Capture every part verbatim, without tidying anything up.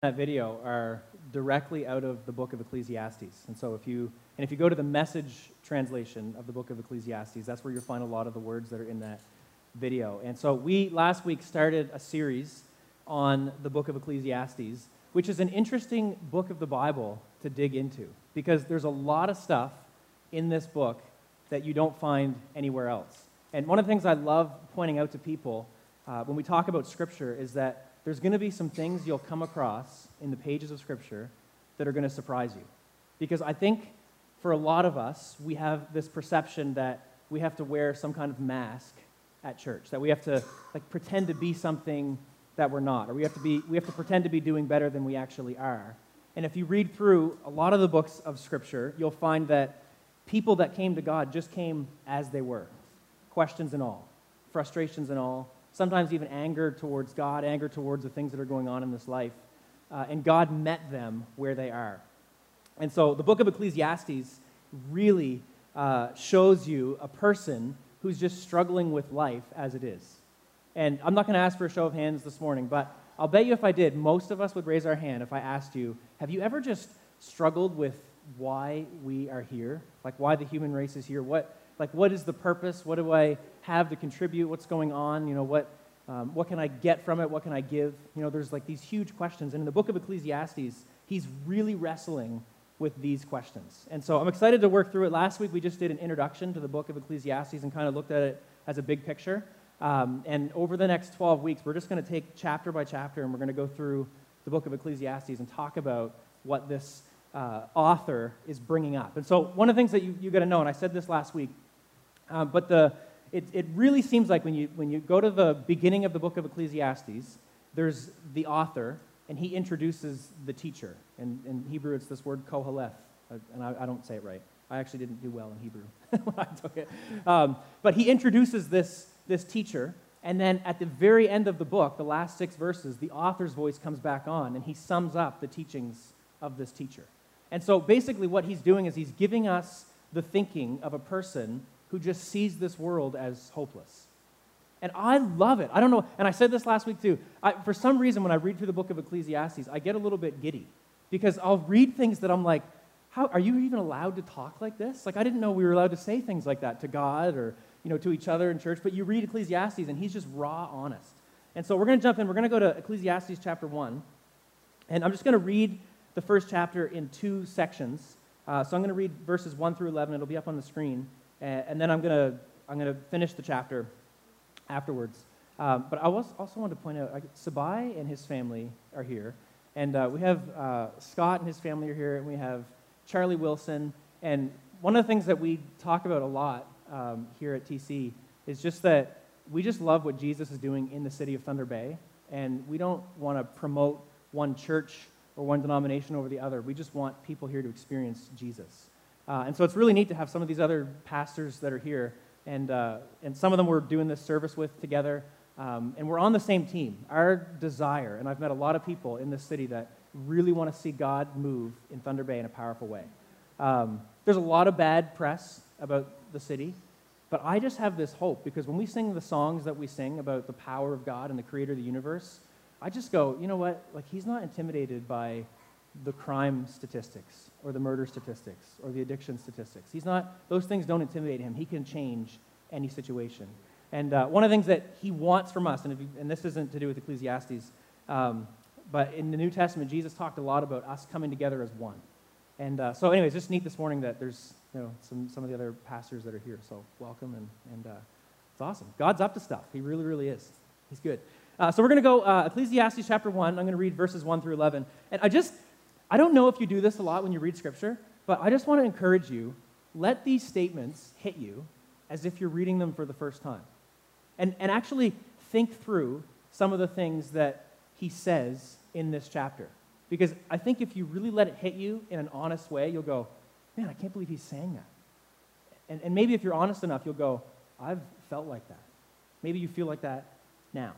That video are directly out of the book of Ecclesiastes. And so if you and if you go to the Message translation of the book of Ecclesiastes, that's where you'll find a lot of the words that are in that video. And so we last week started a series on the book of Ecclesiastes, which is an interesting book of the Bible to dig into because there's a lot of stuff in this book that you don't find anywhere else. And one of the things I love pointing out to people uh, when we talk about Scripture is that there's going to be some things you'll come across in the pages of Scripture that are going to surprise you. Because I think for a lot of us, we have this perception that we have to wear some kind of mask at church, that we have to like pretend to be something that we're not, or we have to be we have to pretend to be doing better than we actually are. And if you read through a lot of the books of Scripture, you'll find that people that came to God just came as they were, questions and all, frustrations and all, sometimes even anger towards God, anger towards the things that are going on in this life. Uh, and God met them where they are. And so the book of Ecclesiastes really uh, shows you a person who's just struggling with life as it is. And I'm not going to ask for a show of hands this morning, but I'll bet you if I did, most of us would raise our hand if I asked you, have you ever just struggled with why we are here? Like why the human race is here? What Like, what is the purpose? What do I have to contribute? What's going on? You know, what um, what can I get from it? What can I give? You know, there's like these huge questions. And in the book of Ecclesiastes, he's really wrestling with these questions. And so I'm excited to work through it. Last week, we just did an introduction to the book of Ecclesiastes and kind of looked at it as a big picture. Um, and over the next twelve weeks, we're just going to take chapter by chapter, and we're going to go through the book of Ecclesiastes and talk about what this uh, author is bringing up. And so one of the things that you, you got to know, and I said this last week, Um, but the it, it really seems like when you when you go to the beginning of the book of Ecclesiastes, there's the author, and he introduces the teacher. And in Hebrew, it's this word koheleth, and I, I don't say it right. I actually didn't do well in Hebrew when I took it. Um, but he introduces this this teacher, and then at the very end of the book, the last six verses, the author's voice comes back on, and he sums up the teachings of this teacher. And so basically what he's doing is he's giving us the thinking of a person who just sees this world as hopeless. And I love it. I don't know, and I said this last week too. I, for some reason, when I read through the book of Ecclesiastes, I get a little bit giddy because I'll read things that I'm like, how are you even allowed to talk like this? Like, I didn't know we were allowed to say things like that to God or, you know, to each other in church, but you read Ecclesiastes and he's just raw honest. And so we're going to jump in. We're going to go to Ecclesiastes chapter one, and I'm just going to read the first chapter in two sections. Uh, so I'm going to read verses one through eleven. It'll be up on the screen. And then I'm gonna I'm gonna finish the chapter afterwards. Um, but I was also wanted to point out, like, Sabai and his family are here, and uh, we have uh, Scott and his family are here, and we have Charlie Wilson. And one of the things that we talk about a lot um, here at T C is just that we just love what Jesus is doing in the city of Thunder Bay, and we don't want to promote one church or one denomination over the other. We just want people here to experience Jesus. Uh, and so it's really neat to have some of these other pastors that are here, and uh, and some of them we're doing this service with together, um, and we're on the same team. Our desire, and I've met a lot of people in this city that really want to see God move in Thunder Bay in a powerful way. Um, there's a lot of bad press about the city, but I just have this hope, because when we sing the songs that we sing about the power of God and the creator of the universe, I just go, you know what, like, he's not intimidated by the crime statistics or the murder statistics or the addiction statistics. He's not, those things don't intimidate him. He can change any situation. And uh, one of the things that he wants from us, and, if you, and this isn't to do with Ecclesiastes, um, but in the New Testament, Jesus talked a lot about us coming together as one. And uh, so anyways, just neat this morning that there's, you know, some, some of the other pastors that are here. So welcome, and, and uh, it's awesome. God's up to stuff. He really, really is. He's good. Uh, so we're going to go uh, Ecclesiastes chapter one. I'm going to read verses one through eleven. And I just... I don't know if you do this a lot when you read Scripture, but I just want to encourage you, let these statements hit you as if you're reading them for the first time. And, and actually think through some of the things that he says in this chapter. Because I think if you really let it hit you in an honest way, you'll go, man, I can't believe he's saying that. And, and maybe if you're honest enough, you'll go, I've felt like that. Maybe you feel like that now.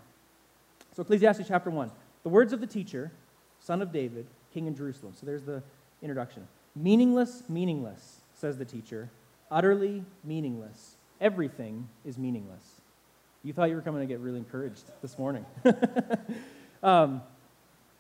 So Ecclesiastes chapter one, the words of the teacher, son of David, king in Jerusalem. So there's the introduction. Meaningless, meaningless, says the teacher. Utterly meaningless. Everything is meaningless. You thought you were coming to get really encouraged this morning. um,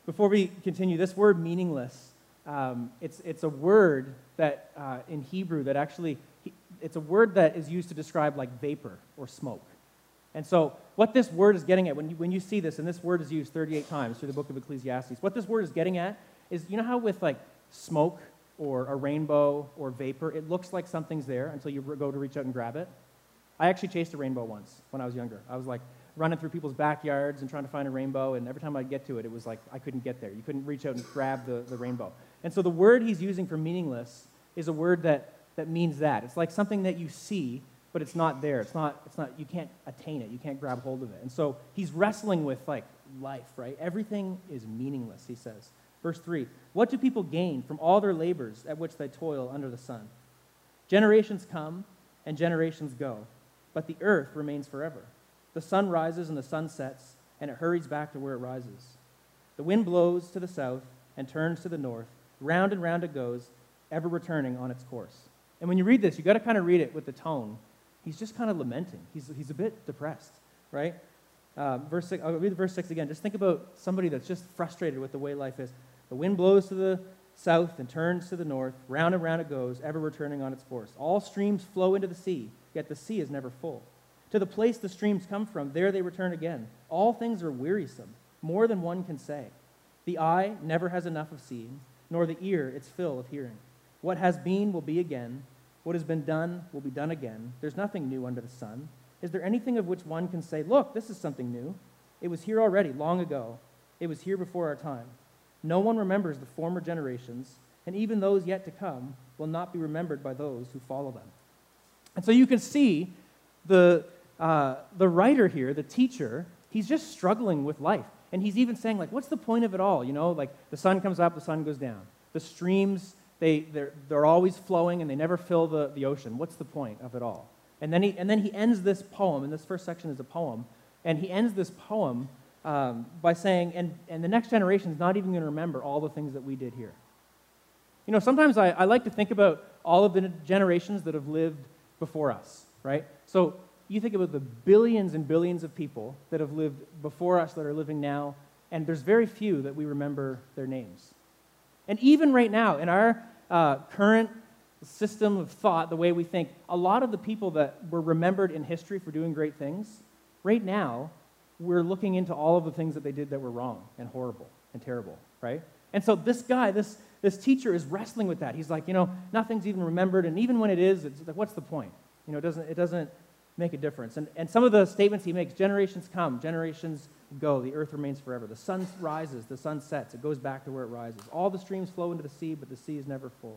before we continue, this word meaningless, um, it's, it's a word that uh, in Hebrew that actually, it's a word that is used to describe like vapor or smoke. And so what this word is getting at, when you, when you see this, and this word is used thirty-eight times through the book of Ecclesiastes, what this word is getting at is, you know how with like smoke or a rainbow or vapor, it looks like something's there until you go to reach out and grab it? I actually chased a rainbow once when I was younger. I was like running through people's backyards and trying to find a rainbow, and every time I'd get to it, it was like I couldn't get there. You couldn't reach out and grab the, the rainbow. And so the word he's using for meaningless is a word that, that means that. It's like something that you see, but it's not there. It's not, it's not, you can't attain it. You can't grab hold of it. And so he's wrestling with like life, right? Everything is meaningless, he says. Verse three, what do people gain from all their labors at which they toil under the sun? Generations come and generations go, but the earth remains forever. The sun rises and the sun sets, and it hurries back to where it rises. The wind blows to the south and turns to the north. Round and round it goes, ever returning on its course. And when you read this, you've got to kind of read it with the tone. He's just kind of lamenting. He's, he's a bit depressed, right? Uh, verse six, I'll read verse six again. Just think about somebody that's just frustrated with the way life is. The wind blows to the south and turns to the north. Round and round it goes, ever returning on its course. All streams flow into the sea, yet the sea is never full. To the place the streams come from, there they return again. All things are wearisome, more than one can say. The eye never has enough of seeing, nor the ear its fill of hearing. What has been will be again. What has been done will be done again. There's nothing new under the sun. Is there anything of which one can say, look, this is something new? It was here already, long ago. It was here before our time. No one remembers the former generations, and even those yet to come will not be remembered by those who follow them. And so you can see the, uh, the writer here, the teacher, he's just struggling with life. And he's even saying, like, what's the point of it all? You know, like the sun comes up, the sun goes down. The streams, they, they're, they're always flowing, and they never fill the, the ocean. What's the point of it all? And then, he, and then he ends this poem, and this first section is a poem, and he ends this poem um, by saying, and, and the next generation is not even going to remember all the things that we did here. You know, sometimes I, I like to think about all of the generations that have lived before us, right? So you think about the billions and billions of people that have lived before us that are living now, and there's very few that we remember their names. And even right now, in our uh, current system of thought, the way we think, a lot of the people that were remembered in history for doing great things, right now, we're looking into all of the things that they did that were wrong and horrible and terrible, right? And so this guy, this, this teacher is wrestling with that. He's like, you know, nothing's even remembered, and even when it is, it's like, what's the point? You know, it doesn't, it doesn't make a difference. And, and some of the statements he makes, generations come, generations go, the earth remains forever. The sun rises, the sun sets, it goes back to where it rises. All the streams flow into the sea, but the sea is never full.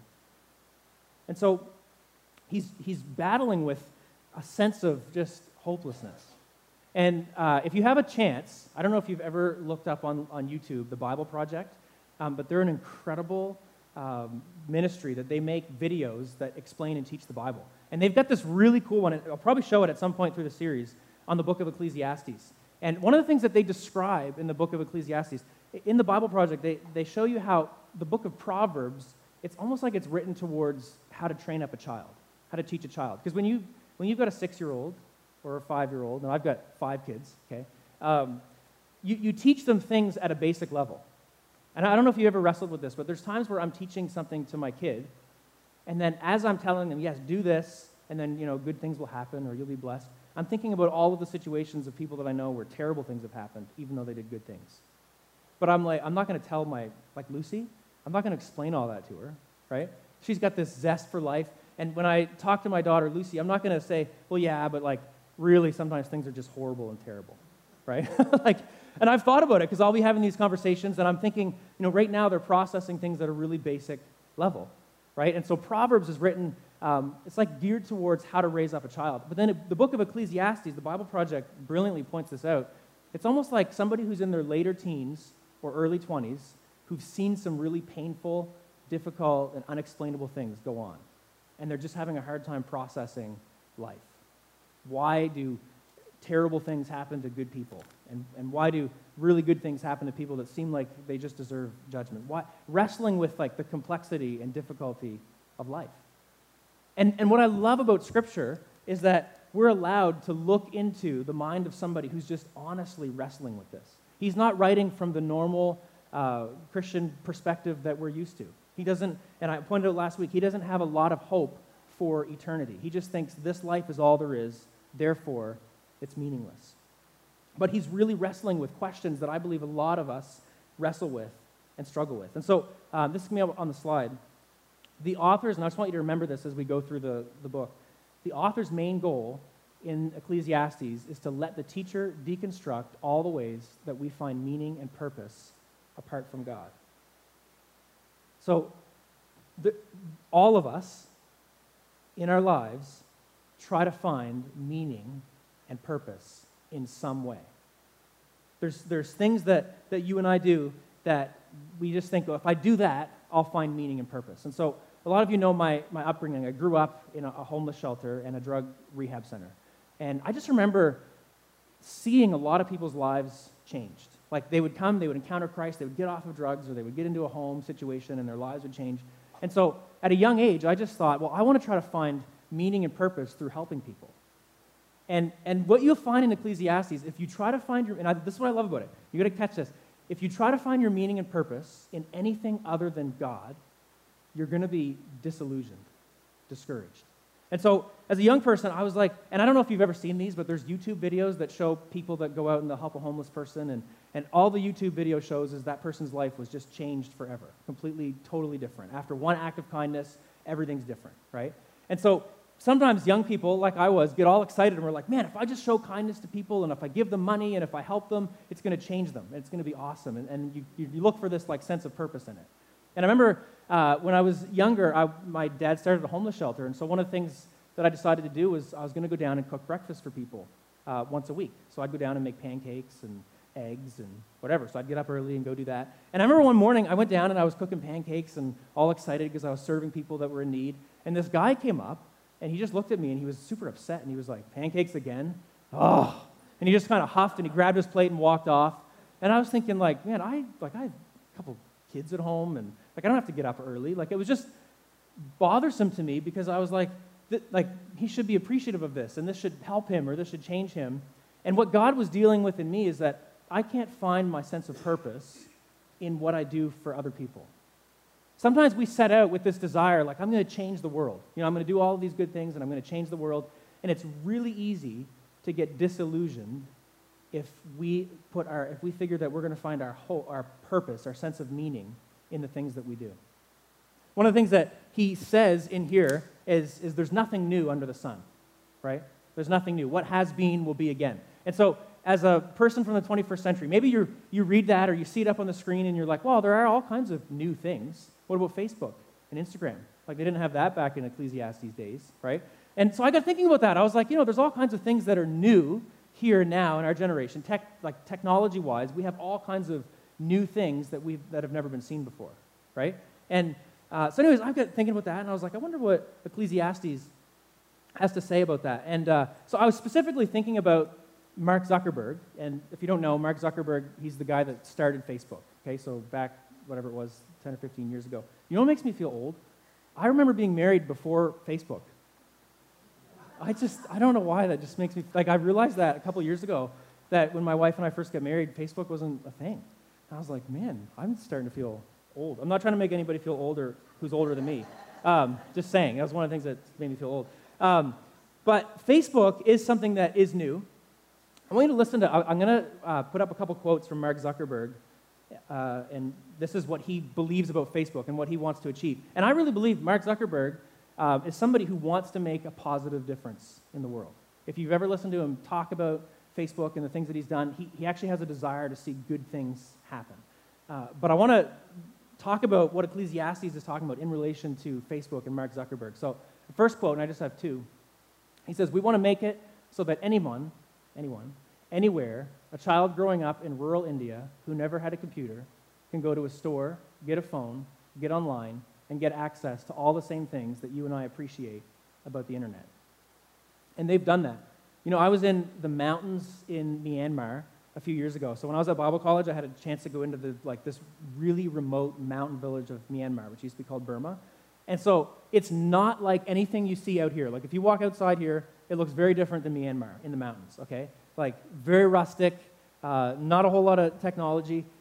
And so he's, he's battling with a sense of just hopelessness. And uh, if you have a chance, I don't know if you've ever looked up on, on YouTube, the Bible Project, um, but they're an incredible um, ministry that they make videos that explain and teach the Bible. And they've got this really cool one, and I'll probably show it at some point through the series, on the book of Ecclesiastes. And one of the things that they describe in the book of Ecclesiastes, in the Bible Project, they, they show you how the book of Proverbs, it's almost like it's written towards how to train up a child, how to teach a child. Because when, you, when you've got a six-year-old or a five-year-old, and I've got five kids, okay, um, you, you teach them things at a basic level. And I don't know if you ever wrestled with this, but there's times where I'm teaching something to my kid, and then as I'm telling them, yes, do this, and then, you know, good things will happen or you'll be blessed, I'm thinking about all of the situations of people that I know where terrible things have happened, even though they did good things. But I'm like, I'm not going to tell my, like Lucy, I'm not going to explain all that to her, right? She's got this zest for life, and when I talk to my daughter, Lucy, I'm not going to say, well, yeah, but like, really, sometimes things are just horrible and terrible, right? like, and I've thought about it, because I'll be having these conversations, and I'm thinking, you know, right now they're processing things at a really basic level, right? And so Proverbs is written, um, it's like geared towards how to raise up a child. But then it, the book of Ecclesiastes, the Bible Project brilliantly points this out. It's almost like somebody who's in their later teens or early twenties who've seen some really painful, difficult, and unexplainable things go on. And they're just having a hard time processing life. Why do terrible things happen to good people? And, and why do really good things happen to people that seem like they just deserve judgment? Why, wrestling with like the complexity and difficulty of life. And, and what I love about Scripture is that we're allowed to look into the mind of somebody who's just honestly wrestling with this. He's not writing from the normal uh, Christian perspective that we're used to. He doesn't, and I pointed out last week, he doesn't have a lot of hope for eternity. He just thinks this life is all there is, therefore it's meaningless. But he's really wrestling with questions that I believe a lot of us wrestle with and struggle with. And so um, this is going to be on the slide. The authors, and I just want you to remember this as we go through the, the book, the author's main goal in Ecclesiastes is to let the teacher deconstruct all the ways that we find meaning and purpose apart from God. So the, all of us in our lives try to find meaning and purpose in some way. There's, there's things that, that you and I do that we just think, well, if I do that, I'll find meaning and purpose. And so a lot of you know my, my upbringing. I grew up in a, a homeless shelter and a drug rehab center. And I just remember seeing a lot of people's lives changed. Like they would come, they would encounter Christ, they would get off of drugs, or they would get into a home situation and their lives would change. And so at a young age, I just thought, well, I want to try to find meaning and purpose through helping people. And, and what you'll find in Ecclesiastes, if you try to find your, and I, this is what I love about it, you got to catch this. If you try to find your meaning and purpose in anything other than God, you're going to be disillusioned, discouraged. And so as a young person, I was like, and I don't know if you've ever seen these, but there's YouTube videos that show people that go out and they'll help a homeless person, and, and all the YouTube video shows is that person's life was just changed forever, completely, totally different. After one act of kindness, everything's different, right? And so sometimes young people, like I was, get all excited and we're like, man, if I just show kindness to people and if I give them money and if I help them, it's going to change them. It's going to be awesome. And, and you, you look for this like sense of purpose in it. And I remember uh, when I was younger, I, my dad started a homeless shelter. And so one of the things that I decided to do was I was going to go down and cook breakfast for people uh, once a week. So I'd go down and make pancakes and eggs and whatever. So I'd get up early and go do that. And I remember one morning I went down and I was cooking pancakes and all excited because I was serving people that were in need. And this guy came up and he just looked at me and he was super upset and he was like, pancakes again? Oh. And he just kind of huffed and he grabbed his plate and walked off. And I was thinking like, man, I like I have a couple kids at home and like I don't have to get up early. Like it was just bothersome to me because I was like, th- like he should be appreciative of this and this should help him or this should change him. And what God was dealing with in me is that I can't find my sense of purpose in what I do for other people. Sometimes we set out with this desire, like, I'm going to change the world. You know, I'm going to do all of these good things, and I'm going to change the world. And it's really easy to get disillusioned if we put our, if we figure that we're going to find our whole, our purpose, our sense of meaning in the things that we do. One of the things that he says in here is, is there's nothing new under the sun, right? There's nothing new. What has been will be again. And so as a person from the twenty-first century, maybe you you read that or you see it up on the screen and you're like, well, there are all kinds of new things. What about Facebook and Instagram? Like they didn't have that back in Ecclesiastes days, right? And so I got thinking about that. I was like, you know, there's all kinds of things that are new here now in our generation. Tech, like technology-wise, we have all kinds of new things that we've that have never been seen before, right? And uh, so anyways, I got thinking about that and I was like, I wonder what Ecclesiastes has to say about that. And uh, so I was specifically thinking about Mark Zuckerberg. And if you don't know, Mark Zuckerberg, he's the guy that started Facebook, okay? So back, whatever it was, ten or fifteen years ago. You know what makes me feel old? I remember being married before Facebook. I just, I don't know why that just makes me, like I realized that a couple years ago, that when my wife and I first got married, Facebook wasn't a thing. And I was like, man, I'm starting to feel old. I'm not trying to make anybody feel older who's older than me. Um, just saying, that was one of the things that made me feel old. Um, but Facebook is something that is new. I want you to listen to, I'm going to uh, put up a couple quotes from Mark Zuckerberg. Uh, and this is what he believes about Facebook and what he wants to achieve. And I really believe Mark Zuckerberg uh, is somebody who wants to make a positive difference in the world. If you've ever listened to him talk about Facebook and the things that he's done, he, he actually has a desire to see good things happen. Uh, but I want to talk about what Ecclesiastes is talking about in relation to Facebook and Mark Zuckerberg. So the first quote, and I just have two, he says, we want to make it so that anyone, anyone, anywhere, a child growing up in rural India who never had a computer can go to a store, get a phone, get online, and get access to all the same things that you and I appreciate about the internet. And they've done that. You know, I was in the mountains in Myanmar a few years ago. So when I was at Bible college, I had a chance to go into the like this really remote mountain village of Myanmar, which used to be called Burma. And so it's not like anything you see out here. Like if you walk outside here, it looks very different than Myanmar in the mountains, okay? Like very rustic, uh, not a whole lot of technology.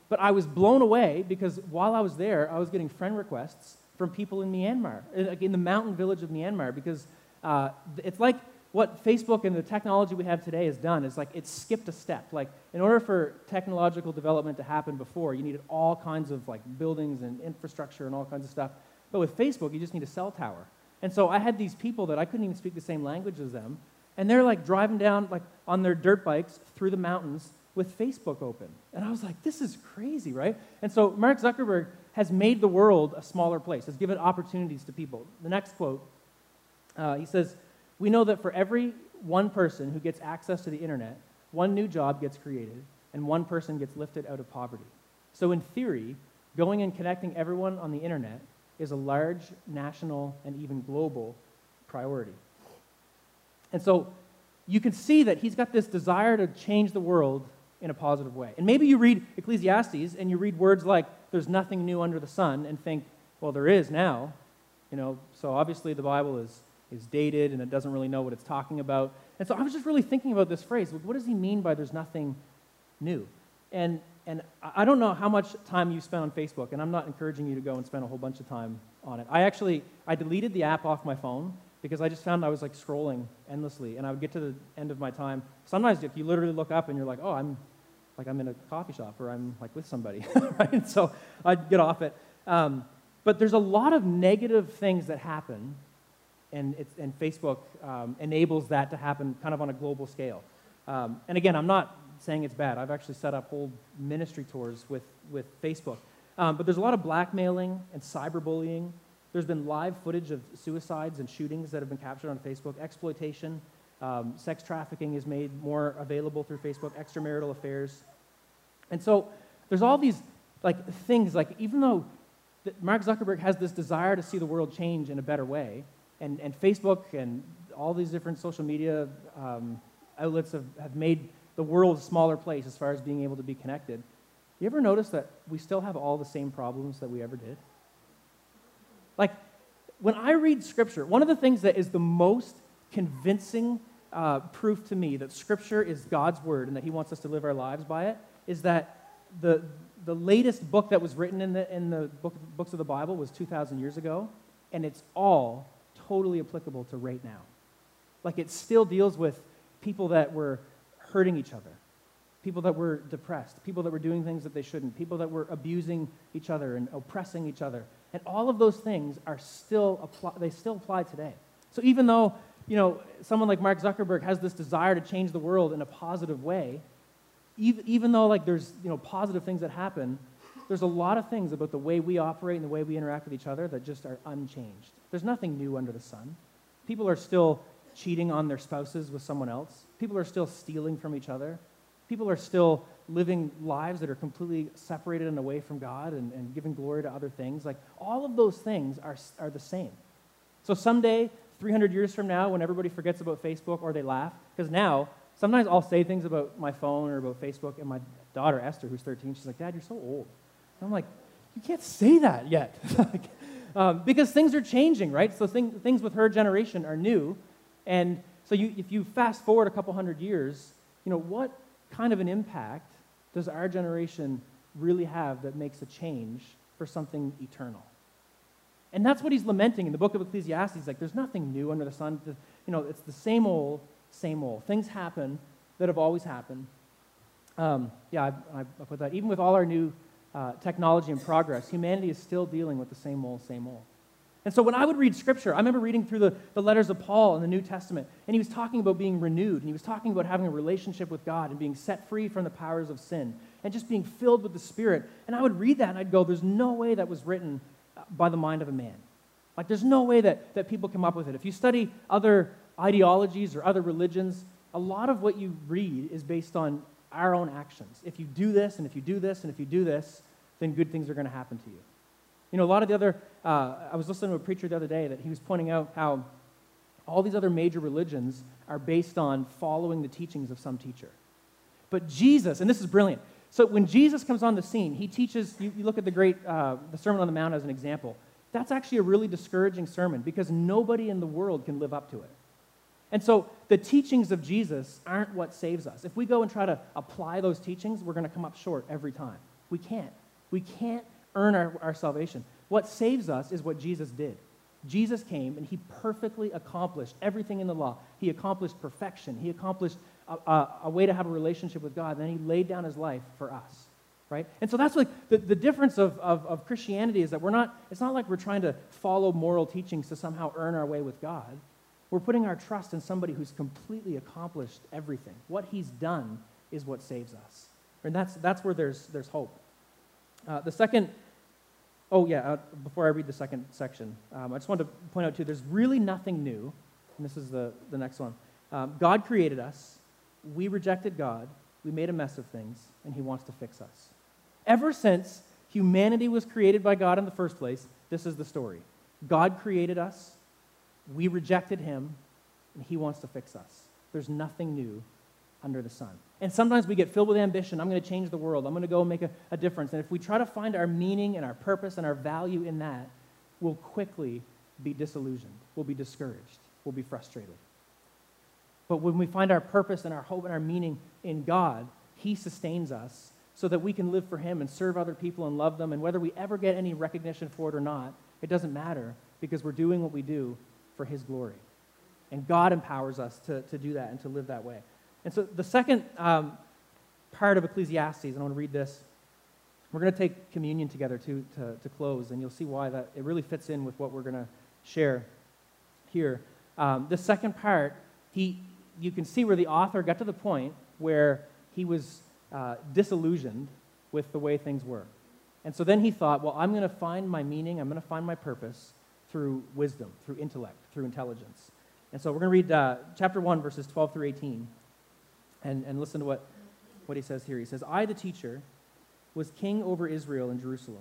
but I was blown away because while I was there, I was getting friend requests from people in Myanmar, in in the mountain village of Myanmar, because uh, it's like what Facebook and the technology we have today has done is like it's skipped a step. Like in order for technological development to happen before, you needed all kinds of like buildings and infrastructure and all kinds of stuff. But with Facebook, you just need a cell tower. And so I had these people that I couldn't even speak the same language as them, and they're like driving down like on their dirt bikes through the mountains with Facebook open. And I was like, this is crazy, right? And so Mark Zuckerberg has made the world a smaller place, has given opportunities to people. The next quote, uh, he says, "We know that for every one person who gets access to the internet, one new job gets created, and one person gets lifted out of poverty. So in theory, going and connecting everyone on the internet is a large national and even global priority." And so you can see that he's got this desire to change the world in a positive way. And maybe you read Ecclesiastes and you read words like, there's nothing new under the sun, and think, well, there is now. You know, so obviously the Bible is, is dated and it doesn't really know what it's talking about. And so I was just really thinking about this phrase. What does he mean by there's nothing new? And and I don't know how much time you spend on Facebook, and I'm not encouraging you to go and spend a whole bunch of time on it. I actually, I deleted the app off my phone because I just found I was like scrolling endlessly, and I would get to the end of my time. Sometimes if you literally look up and you're like, oh, I'm like I'm in a coffee shop or I'm like with somebody, right? So I'd get off it. Um, but there's a lot of negative things that happen, and it's, and Facebook um, enables that to happen kind of on a global scale. Um, and again, I'm not saying it's bad. I've actually set up whole ministry tours with, with Facebook. Um, but there's a lot of blackmailing and cyberbullying. There's been live footage of suicides and shootings that have been captured on Facebook. Exploitation, um, sex trafficking is made more available through Facebook, extramarital affairs. And so there's all these like things, like even though Mark Zuckerberg has this desire to see the world change in a better way, and, and Facebook and all these different social media um, outlets have, have made the world a smaller place as far as being able to be connected. You ever notice that we still have all the same problems that we ever did? Like, when I read Scripture, one of the things that is the most convincing uh, proof to me that Scripture is God's Word and that He wants us to live our lives by it is that the, the latest book that was written in the, in the book, books of the Bible was two thousand years ago, and it's all totally applicable to right now. Like, it still deals with people that were hurting each other, people that were depressed, people that were doing things that they shouldn't, people that were abusing each other and oppressing each other. And all of those things are still apply, they still apply today. So even though, you know, someone like Mark Zuckerberg has this desire to change the world in a positive way, even, even though like there's, you know, positive things that happen, there's a lot of things about the way we operate and the way we interact with each other that just are unchanged. There's nothing new under the sun. People are still cheating on their spouses with someone else. People are still stealing from each other. People are still living lives that are completely separated and away from God and, and giving glory to other things. Like, all of those things are, are the same. So someday, three hundred years from now, when everybody forgets about Facebook or they laugh, because now, sometimes I'll say things about my phone or about Facebook, and my daughter, Esther, who's thirteen, she's like, Dad, you're so old. And I'm like, you can't say that yet. um, because things are changing, right? So thing, things with her generation are new. And so you, if you fast forward a couple hundred years, you know, what kind of an impact does our generation really have that makes a change for something eternal? And that's what he's lamenting in the book of Ecclesiastes. Like, there's nothing new under the sun. The, you know, it's the same old, same old. Things happen that have always happened. Um, yeah, I, I put that. Even with all our new uh, technology and progress, humanity is still dealing with the same old, same old. And so when I would read Scripture, I remember reading through the, the letters of Paul in the New Testament, and he was talking about being renewed, and he was talking about having a relationship with God and being set free from the powers of sin, and just being filled with the Spirit. And I would read that, and I'd go, there's no way that was written by the mind of a man. Like, there's no way that, that people come up with it. If you study other ideologies or other religions, a lot of what you read is based on our own actions. If you do this, and if you do this, and if you do this, then good things are going to happen to you. You know, a lot of the other, uh, I was listening to a preacher the other day that he was pointing out how all these other major religions are based on following the teachings of some teacher. But Jesus, and this is brilliant, so when Jesus comes on the scene, he teaches, you, you look at the great, uh, the Sermon on the Mount as an example, that's actually a really discouraging sermon because nobody in the world can live up to it. And so the teachings of Jesus aren't what saves us. If we go and try to apply those teachings, we're going to come up short every time. We We can't. We can't earn our, our salvation. What saves us is what Jesus did. Jesus came and he perfectly accomplished everything in the law. He accomplished perfection. He accomplished a, a, a way to have a relationship with God. And then he laid down his life for us, right? And so that's like the, the difference of, of, of Christianity is that we're not, it's not like we're trying to follow moral teachings to somehow earn our way with God. We're putting our trust in somebody who's completely accomplished everything. What he's done is what saves us. And that's, that's where there's, there's hope. Uh, the second Oh, yeah, uh, before I read the second section, um, I just wanted to point out, too, there's really nothing new, and this is the, the next one. Um, God created us, we rejected God, we made a mess of things, and he wants to fix us. Ever since humanity was created by God in the first place, this is the story. God created us, we rejected him, and he wants to fix us. There's nothing new under the sun. And sometimes we get filled with ambition. I'm going to change the world. I'm going to go make a, a difference. And if we try to find our meaning and our purpose and our value in that, we'll quickly be disillusioned. We'll be discouraged. We'll be frustrated. But when we find our purpose and our hope and our meaning in God, he sustains us so that we can live for him and serve other people and love them. And whether we ever get any recognition for it or not, it doesn't matter because we're doing what we do for his glory. And God empowers us to, to do that and to live that way. And so the second um, part of Ecclesiastes, and I want to read this. We're going to take communion together too, to, to close, and you'll see why that it really fits in with what we're going to share here. Um, the second part, he, you can see where the author got to the point where he was uh, disillusioned with the way things were. And so then he thought, well, I'm going to find my meaning, I'm going to find my purpose through wisdom, through intellect, through intelligence. And so we're going to read uh, chapter one, verses twelve through eighteen. And, and listen to what, what he says here. He says, I, the teacher, was king over Israel and Jerusalem.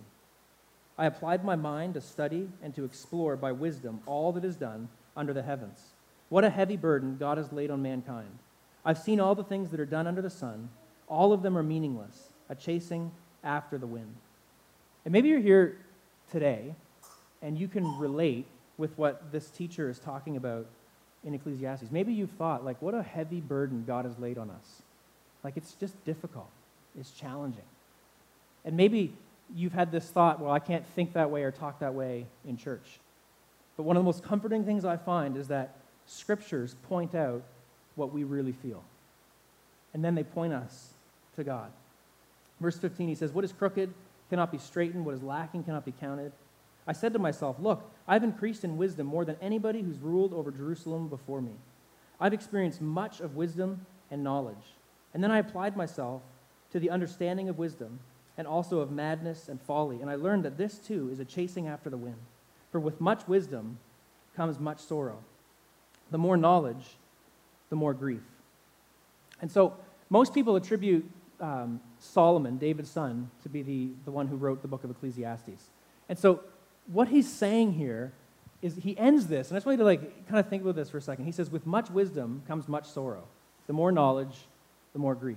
I applied my mind to study and to explore by wisdom all that is done under the heavens. What a heavy burden God has laid on mankind. I've seen all the things that are done under the sun. All of them are meaningless, a chasing after the wind. And maybe you're here today and you can relate with what this teacher is talking about in Ecclesiastes. Maybe you've thought, like, what a heavy burden God has laid on us. Like, it's just difficult. It's challenging. And maybe you've had this thought, well, I can't think that way or talk that way in church. But one of the most comforting things I find is that scriptures point out what we really feel. And then they point us to God. Verse fifteen, he says, what is crooked cannot be straightened, what is lacking cannot be counted. I said to myself, look, I've increased in wisdom more than anybody who's ruled over Jerusalem before me. I've experienced much of wisdom and knowledge. And then I applied myself to the understanding of wisdom and also of madness and folly. And I learned that this too is a chasing after the wind. For with much wisdom comes much sorrow. The more knowledge, the more grief. And so most people attribute um, Solomon, David's son, to be the, the one who wrote the book of Ecclesiastes. And so what he's saying here is he ends this, and I just want you to like kind of think about this for a second. He says, with much wisdom comes much sorrow. The more knowledge, the more grief.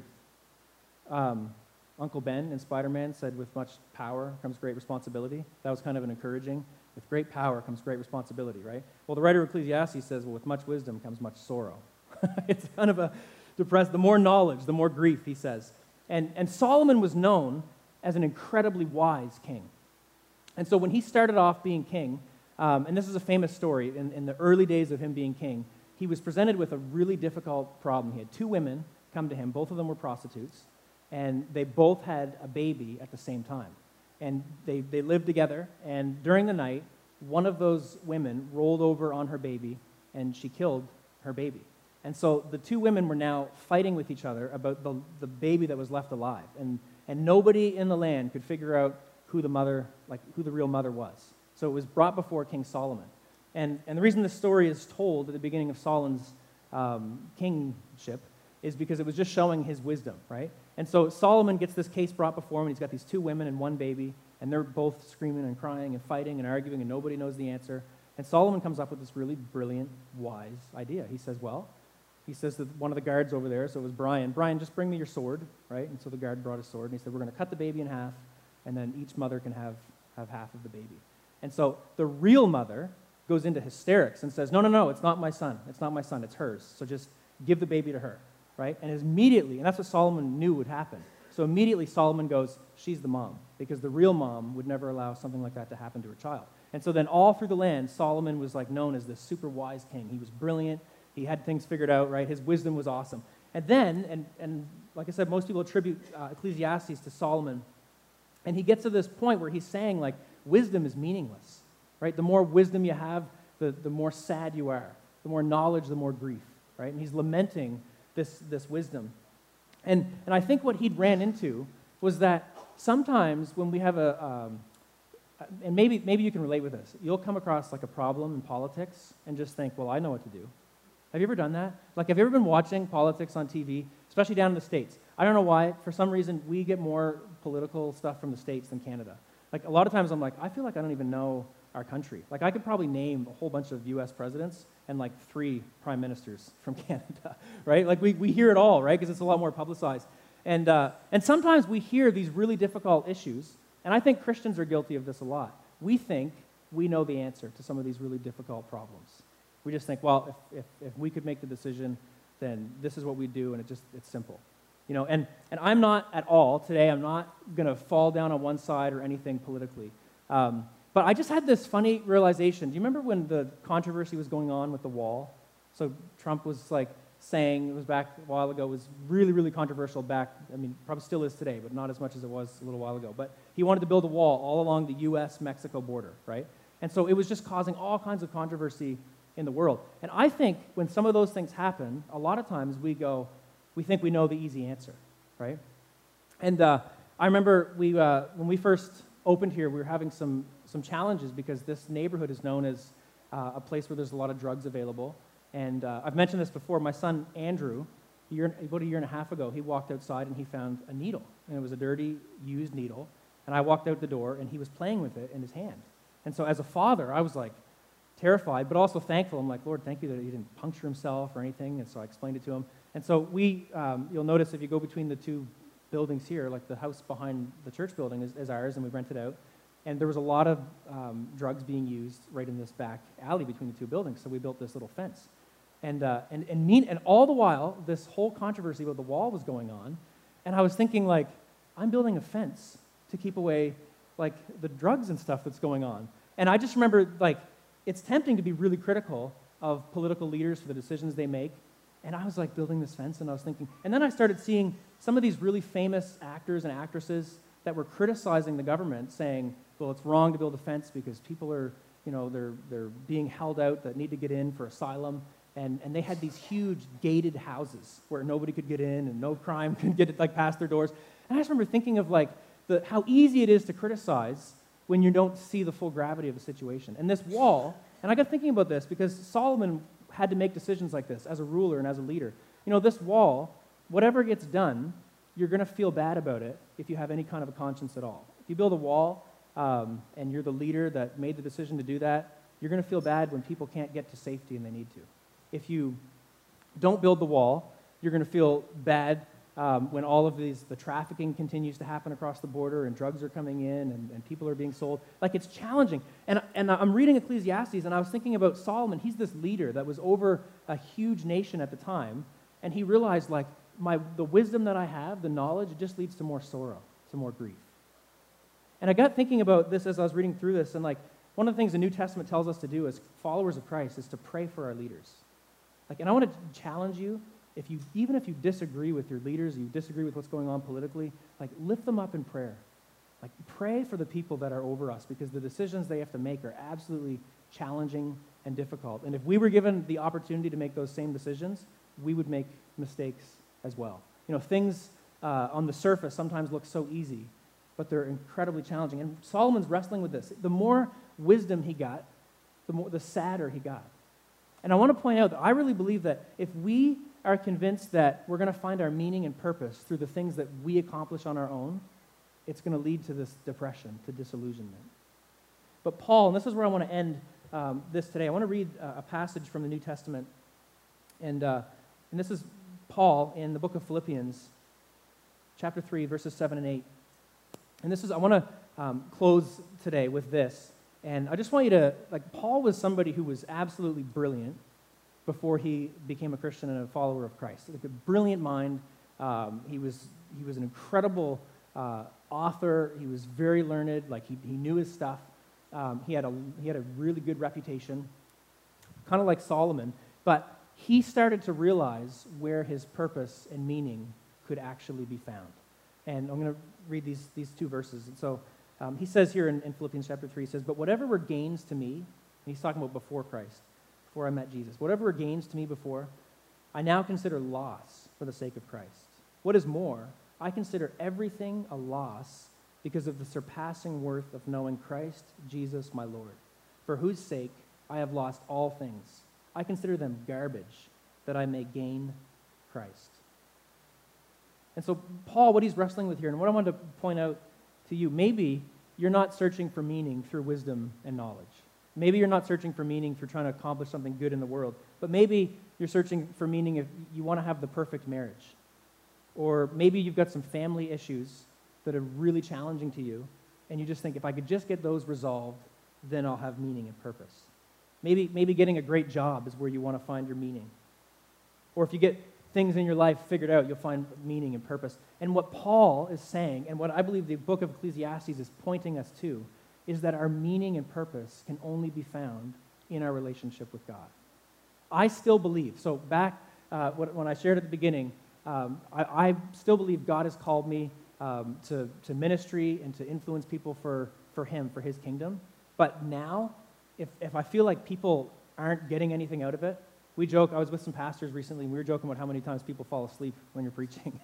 Um, Uncle Ben in Spider-Man said, with much power comes great responsibility. That was kind of an encouraging. With great power comes great responsibility, right? Well, the writer of Ecclesiastes says, well, with much wisdom comes much sorrow. It's kind of a depressed, the more knowledge, the more grief, he says. And, and Solomon was known as an incredibly wise king. And so when he started off being king, um, and this is a famous story, in, in the early days of him being king, he was presented with a really difficult problem. He had two women come to him. Both of them were prostitutes, and they both had a baby at the same time. And they, they lived together, and during the night, one of those women rolled over on her baby, and she killed her baby. And so the two women were now fighting with each other about the, the baby that was left alive. And, and nobody in the land could figure out who the mother, like who the real mother was. So it was brought before King Solomon. And, and the reason this story is told at the beginning of Solomon's um, kingship is because it was just showing his wisdom, right? And so Solomon gets this case brought before him, and he's got these two women and one baby, and they're both screaming and crying and fighting and arguing, and nobody knows the answer. And Solomon comes up with this really brilliant, wise idea. He says, well, he says to one of the guards over there, so it was Brian, Brian, just bring me your sword, right? And so the guard brought his sword, and he said, we're going to cut the baby in half, and then each mother can have, have half of the baby. And so the real mother goes into hysterics and says, no, no, no, it's not my son. It's not my son. It's hers. So just give the baby to her, right? And immediately, and that's what Solomon knew would happen. So immediately Solomon goes, she's the mom, because the real mom would never allow something like that to happen to her child. And so then all through the land, Solomon was like known as this super wise king. He was brilliant. He had things figured out, right? His wisdom was awesome. And then, and, and like I said, most people attribute uh, Ecclesiastes to Solomon. And he gets to this point where he's saying, like, wisdom is meaningless, right? The more wisdom you have, the, the more sad you are. The more knowledge, the more grief, right? And he's lamenting this, this wisdom. And, and I think what he'd ran into was that sometimes when we have a, um, and maybe, maybe you can relate with this, you'll come across like a problem in politics and just think, well, I know what to do. Have you ever done that? Like, have you ever been watching politics on T V, especially down in the States? I don't know why. For some reason, we get more political stuff from the States than Canada. Like, a lot of times I'm like, I feel like I don't even know our country. Like, I could probably name a whole bunch of U S presidents and like three prime ministers from Canada, right? Like, we, we hear it all, right? Because it's a lot more publicized. And, uh, and sometimes we hear these really difficult issues, and I think Christians are guilty of this a lot. We think we know the answer to some of these really difficult problems. We just think, well, if, if, if we could make the decision, then this is what we do, and it just, it's simple. You know, and, and I'm not at all, today, I'm not going to fall down on one side or anything politically. Um, but I just had this funny realization. Do you remember when the controversy was going on with the wall? So Trump was like saying, it was back a while ago, it was really, really controversial back, I mean, probably still is today, but not as much as it was a little while ago. But he wanted to build a wall all along the U S Mexico border, right? And so it was just causing all kinds of controversy in the world. And I think when some of those things happen, a lot of times we go, we think we know the easy answer, right? And uh, I remember we, uh, when we first opened here, we were having some, some challenges because this neighborhood is known as uh, a place where there's a lot of drugs available. And uh, I've mentioned this before, my son Andrew, a year, about a year and a half ago, he walked outside and he found a needle. And it was a dirty, used needle. And I walked out the door and he was playing with it in his hand. And so as a father, I was like, terrified, but also thankful. I'm like, Lord, thank you that he didn't puncture himself or anything. And so I explained it to him. And so we, um, you'll notice if you go between the two buildings here, like the house behind the church building is, is ours, and we rent it out. And there was a lot of um, drugs being used right in this back alley between the two buildings. So we built this little fence. And, uh, and, and, mean, and all the while, this whole controversy about the wall was going on. And I was thinking, like, I'm building a fence to keep away, like, the drugs and stuff that's going on. And I just remember, like, it's tempting to be really critical of political leaders for the decisions they make. And I was like building this fence, and I was thinking, and then I started seeing some of these really famous actors and actresses that were criticizing the government, saying, well, it's wrong to build a fence because people are, you know, they're, they're being held out that need to get in for asylum. And, and they had these huge gated houses where nobody could get in and no crime could get like past their doors. And I just remember thinking of like the, how easy it is to criticize when you don't see the full gravity of the situation. And this wall, and I got thinking about this because Solomon had to make decisions like this as a ruler and as a leader. You know, this wall, whatever gets done, you're going to feel bad about it if you have any kind of a conscience at all. If you build a wall um, and you're the leader that made the decision to do that, you're going to feel bad when people can't get to safety and they need to. If you don't build the wall, you're going to feel bad Um, when all of these, the trafficking continues to happen across the border and drugs are coming in and, and people are being sold. Like, it's challenging. And, and I'm reading Ecclesiastes, and I was thinking about Solomon. He's this leader that was over a huge nation at the time, and he realized, like, my the wisdom that I have, the knowledge, it just leads to more sorrow, to more grief. And I got thinking about this as I was reading through this, and, like, one of the things the New Testament tells us to do as followers of Christ is to pray for our leaders. Like, and I want to challenge you. If you, even if you disagree with your leaders, you disagree with what's going on politically, like, lift them up in prayer. Like, pray for the people that are over us because the decisions they have to make are absolutely challenging and difficult. And if we were given the opportunity to make those same decisions, we would make mistakes as well. You know, things uh, on the surface sometimes look so easy, but they're incredibly challenging. And Solomon's wrestling with this. The more wisdom he got, the more, the sadder he got. And I want to point out that I really believe that if we are convinced that we're going to find our meaning and purpose through the things that we accomplish on our own, it's going to lead to this depression, to disillusionment. But Paul, and this is where I want to end um, this today, I want to read uh, a passage from the New Testament, and, uh, and this is Paul in the book of Philippians, chapter three, verses seven and eight. And this is, I want to um, close today with this, and I just want you to, like, Paul was somebody who was absolutely brilliant before he became a Christian and a follower of Christ. Like, a brilliant mind. Um, he was he was an incredible uh, author. He was very learned. Like he, he knew his stuff. Um, he had a he had a really good reputation, kind of like Solomon. But he started to realize where his purpose and meaning could actually be found. And I'm going to read these these two verses. And so um, he says here in, in Philippians chapter three, he says, "But whatever were gains to me," and he's talking about before Christ, before I met Jesus, "whatever were gains to me before, I now consider loss for the sake of Christ. What is more, I consider everything a loss because of the surpassing worth of knowing Christ Jesus my Lord, for whose sake I have lost all things. I consider them garbage, that I may gain Christ." And so Paul, what he's wrestling with here, and what I want to point out to you, maybe you're not searching for meaning through wisdom and knowledge. Maybe you're not searching for meaning through trying to accomplish something good in the world, but maybe you're searching for meaning if you want to have the perfect marriage. Or maybe you've got some family issues that are really challenging to you, and you just think, if I could just get those resolved, then I'll have meaning and purpose. Maybe, maybe getting a great job is where you want to find your meaning. Or if you get things in your life figured out, you'll find meaning and purpose. And what Paul is saying, and what I believe the book of Ecclesiastes is pointing us to, is that our meaning and purpose can only be found in our relationship with God. I still believe, so back uh, when I shared at the beginning, um, I, I still believe God has called me um, to, to ministry and to influence people for, for Him, for His kingdom. But now, if, if I feel like people aren't getting anything out of it, we joke, I was with some pastors recently, and we were joking about how many times people fall asleep when you're preaching.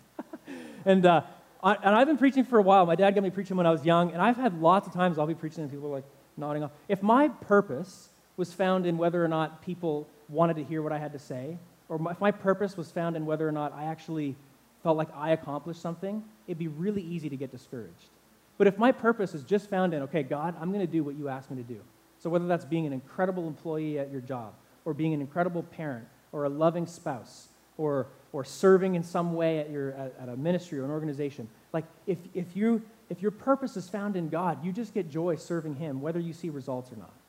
and uh, I, and I've been preaching for a while. My dad got me preaching when I was young, and I've had lots of times I'll be preaching and people are like nodding off. If my purpose was found in whether or not people wanted to hear what I had to say, or my, if my purpose was found in whether or not I actually felt like I accomplished something, it'd be really easy to get discouraged. But if my purpose is just found in, okay, God, I'm going to do what you asked me to do. So whether that's being an incredible employee at your job, or being an incredible parent, or a loving spouse, or or serving in some way at your at, at a ministry or an organization. Like if if you if your purpose is found in God, you just get joy serving Him, whether you see results or not.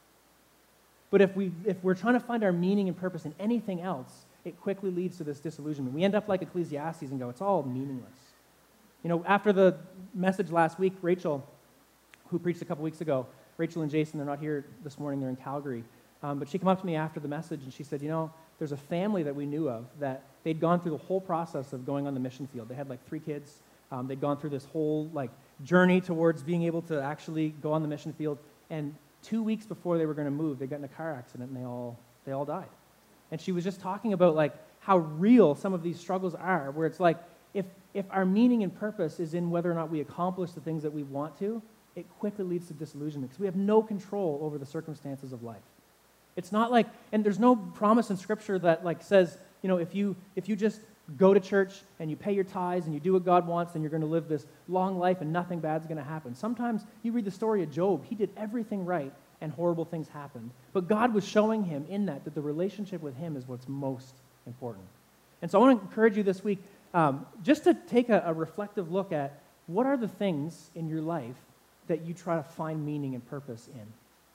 But if we if we're trying to find our meaning and purpose in anything else, it quickly leads to this disillusionment. We end up like Ecclesiastes and go, it's all meaningless. You know, after the message last week, Rachel, who preached a couple weeks ago, Rachel and Jason, they're not here this morning, they're in Calgary. Um, but she came up to me after the message and she said, you know, there's a family that we knew of that they'd gone through the whole process of going on the mission field. They had like three kids. Um, they'd gone through this whole like journey towards being able to actually go on the mission field. And two weeks before they were going to move, they got in a car accident and they all they all died. And she was just talking about like how real some of these struggles are, where it's like if if our meaning and purpose is in whether or not we accomplish the things that we want to, it quickly leads to disillusionment because we have no control over the circumstances of life. It's not like, and there's no promise in Scripture that like says, you know, if you if you just go to church and you pay your tithes and you do what God wants, then you're going to live this long life and nothing bad's going to happen. Sometimes you read the story of Job. He did everything right and horrible things happened. But God was showing him in that that the relationship with Him is what's most important. And so I want to encourage you this week um, just to take a, a reflective look at what are the things in your life that you try to find meaning and purpose in.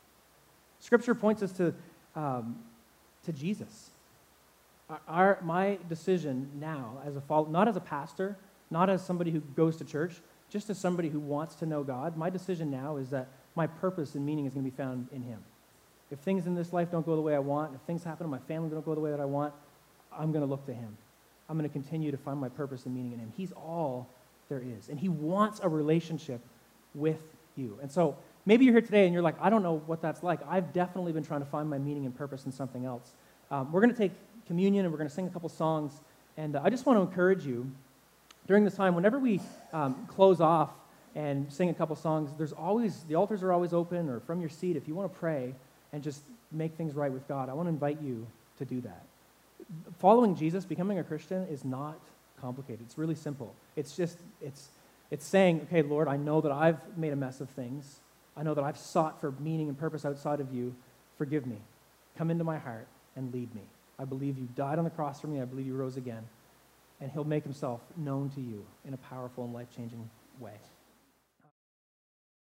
Scripture points us to um, to Jesus. Our, our my decision now, as a follower, not as a pastor, not as somebody who goes to church, just as somebody who wants to know God, my decision now is that my purpose and meaning is going to be found in Him. If things in this life don't go the way I want, if things happen in my family don't go the way that I want, I'm going to look to Him. I'm going to continue to find my purpose and meaning in Him. He's all there is, and He wants a relationship with you. And so maybe you're here today and you're like, I don't know what that's like. I've definitely been trying to find my meaning and purpose in something else. Um, we're going to take communion and we're going to sing a couple songs. And uh, I just want to encourage you, during this time, whenever we um, close off and sing a couple songs, there's always, the altars are always open, or from your seat, if you want to pray and just make things right with God, I want to invite you to do that. Following Jesus, becoming a Christian, is not complicated. It's really simple. It's just, it's, it's saying, okay, Lord, I know that I've made a mess of things. I know that I've sought for meaning and purpose outside of you. Forgive me. Come into my heart and lead me. I believe you died on the cross for me. I believe you rose again. And He'll make Himself known to you in a powerful and life-changing way.